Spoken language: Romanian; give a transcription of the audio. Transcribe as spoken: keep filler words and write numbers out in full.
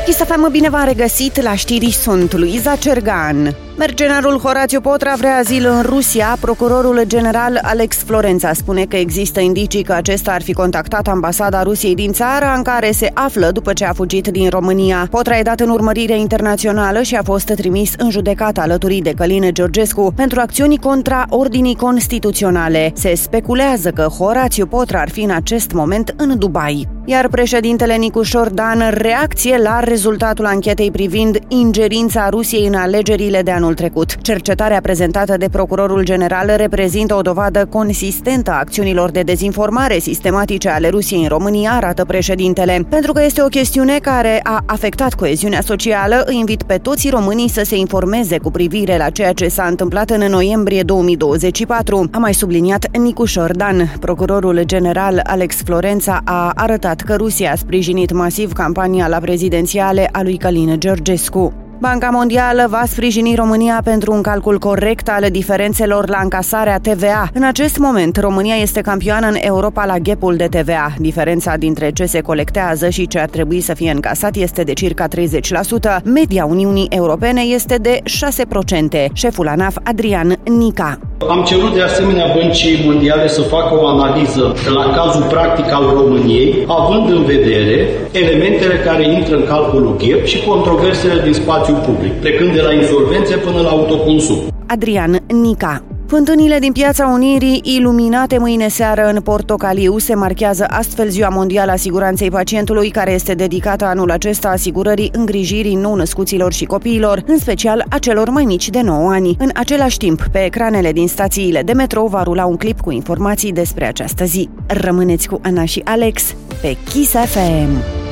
Kiss F M, bine v-am regăsit, la știri sunt Luiza Cergan. Mercenarul Horațiu Potra vrea azil în Rusia. Procurorul general Alex Florența spune că există indicii că acesta ar fi contactat ambasada Rusiei din țara în care se află după ce a fugit din România. Potra e dat în urmărire internațională și a fost trimis în judecată alături de Călin Georgescu pentru acțiuni contra ordinii constituționale. Se speculează că Horațiu Potra ar fi în acest moment în Dubai. Iar președintele Nicușor Dan, reacție la rezultatul anchetei privind ingerința Rusiei în alegerile de anul trecut. Cercetarea prezentată de procurorul general reprezintă o dovadă consistentă a acțiunilor de dezinformare sistematice ale Rusiei în România, arată președintele. Pentru că este o chestiune care a afectat coeziunea socială, îi invit pe toți românii să se informeze cu privire la ceea ce s-a întâmplat în noiembrie două mii douăzeci și patru, a mai subliniat Nicușor Dan. Procurorul general Alex Florența a arătat că Rusia a sprijinit masiv campania la prezidențiale a lui Călin Georgescu. Banca Mondială va sprijini România pentru un calcul corect al diferențelor la încasarea T V A. În acest moment, România este campioană în Europa la gap-ul de T V A. Diferența dintre ce se colectează și ce ar trebui să fie încasat este de circa treizeci la sută. Media Uniunii Europene este de șase la sută. Șeful ANAF, Adrian Nica. Am cerut de asemenea Băncii Mondiale să facă o analiză la cazul practic al României, având în vedere elementele care intră în calculul gap și controversele din spațiul public, plecând de la insolvențe până la autoconsum. Adrian Nica. Fântânile din Piața Unirii iluminate mâine seară în Portocaliu. Se marchează astfel Ziua Mondială a Siguranței Pacientului, care este dedicată anul acesta asigurării îngrijirii nou-născuților și copiilor, în special a celor mai mici de nouă ani. În același timp, pe ecranele din stațiile de metrou va rula un clip cu informații despre această zi. Rămâneți cu Ana și Alex pe Kiss F M.